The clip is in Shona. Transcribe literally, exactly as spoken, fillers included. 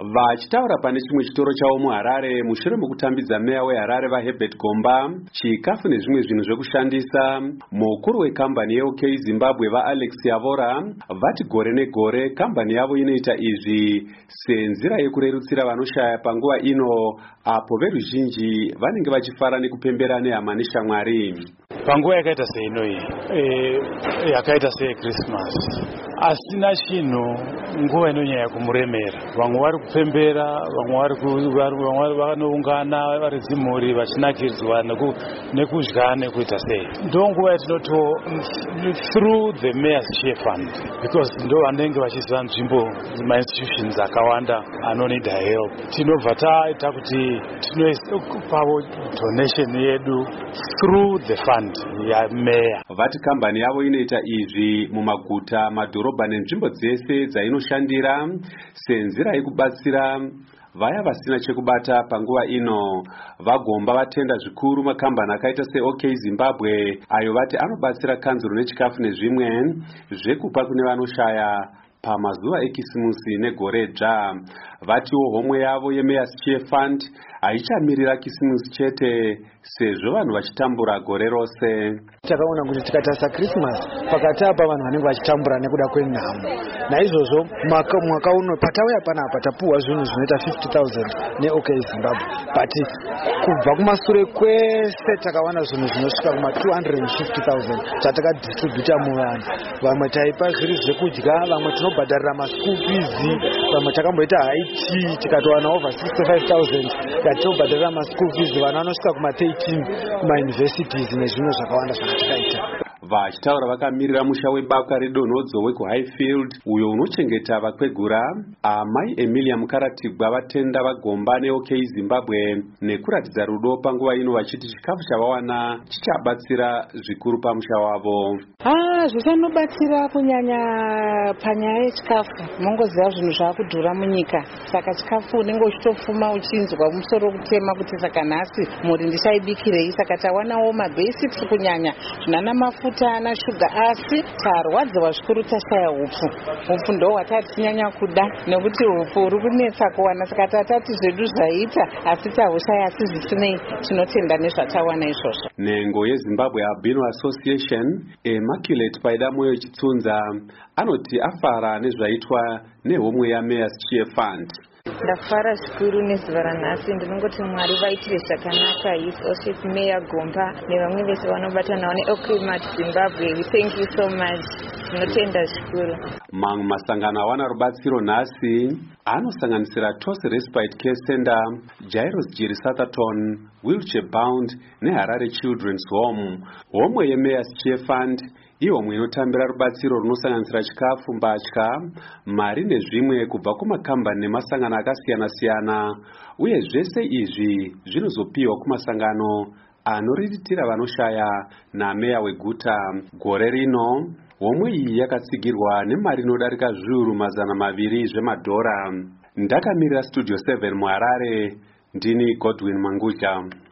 Vachitaura pane chimwe chitoro chavo muHarare mushure mokutambidza meya weHarare vaHerbert Gomba chikafu nezvimwe zvinhu zvekushandisa, mukuru wekambani yeOK Zimbabwe vaAlex Yavora vati gore negore kambani yavo inoita izvi senzira yekurerutsira vanoshaya panguva ino apo veruzhinji vanenge vachifara nekupembera nehama neshamwari. Panguva yakaita seinoyi e, yakaita seChristmas asina chinhu nguva inonyanya kumuremera. Vamwe vari kupembera, vamwe vanoungana vari dzimhuri vachinakidzwa nekudya nekuita sei. Ndo nguva yatinoto through the mayor's share fund, because ndo vanenge vachiziva nzvimbo mainstitutions akawanda anonida help. Tinobva taita kuti tinopawo donation yedu through the fund ya meya. Vati kambani yavo inoita izvi mumaguta, madhorobha nenzvimbo dzese dzainoshandira senzira yekubatsira vaya vasina chekubata panguva ino. VaGomba vatenda zvikuru makambani akaita seOK Zimbabwe ayo vati anobatsira kanzuro nechikafu nezvimwe zvekupa kune vanoshaya pamazuva ekisimusi negore dzva. Vatiwo homwe yavo yeMayor's Share Fund haichamirira kisimusi chete sezvo vanhu vachitambura gore rose. Takaona kuti tikatarisa Christmas pakati apa vanhu vanenge vachitambura nekuda kwenhamo. Naizvozvo mwaka uno patauya panapa tapuwa zvinhu zvinoita fifty thousand neOK Zimbabwe, but kubva kumashure kwese takawana zvinhu zvinosvika kuma two hundred fifty thousand tatakadistributa muvanhu. Vamwe taipa zviri zvekudya, vamwe tinobhadharira maschool fees, vamwe takamboita haiti tikatowana over sixty-five thousand tatobhadharira maschool fees vana vanosvika kuma thirteen kumauniversities nezvimwe zvakawanda zvakatikaita. Vachitaura vakamirira musha webaka redonhodzo wekuHighfield uyo unochengeta vakwegura, amai Emilia Mukaratigwa vatenda vaGomba neOK Zimbabwe nekuratidza rudo panguva ino vachiti chikafu chavawana chichabatsira zvikuru pamusha wavo. Ah, zvichanobatsira kunyanya panyaya yechikafu. Mungoziva zvinhu zvakudhura munyika, saka chikafu unenge uchitofuma uchinzwa musoro kutema kuti saka nhasi mhuri ndichaibikirei, saka tawanawo mabasics kunyanya zvinana mafuta na shuga, asi tarwadziwa zvikuru tashaya upfu. Upfu ndo watati tinyanya kuda nekuti upfu uri kunetsa kuwana, saka tatati zvedu zvaita asi tahushaya, asi zvisinei tinotenda nezvatawana izvozvo. Nhengo yeZimbabwe Albino Association Immaculate Paidamoyo Chitsunza anoti afara nezvaitwa nehomwe yaMayor's Share Fund. Ndafara zvikuru nezuva ranhasi, ndinongoti Mwari vaitire zvakanaka. His Worship Mayor Gomba nevamwe vese vanobatanawo neOK Zimbabwe, we thank you so much. Tinotenda zvikuru. Mamwe masangano awana rubatsiro nhasi anosanganisira Tose Respite Care Center, Jairus Jirisathon, Wheelchair Bound neHarare Children's Home. Homwe yeMayor's Share Fund ihomwe inotambira rubatsiro runosanganisira chikafu, mbatya, mari nezvimwe kubva kumakambani nemasangano akasiyana-siyana, uye zvese izvi zvinozopiwa kumasangano anoriritira vanoshaya nameya weguta. Gore rino homwe iyi yakatsigirwa nemari inodarika zviuru mazana maviri zvemadhora. Ndakamirira Studio seven muHarare, ndini Godwin Manguja.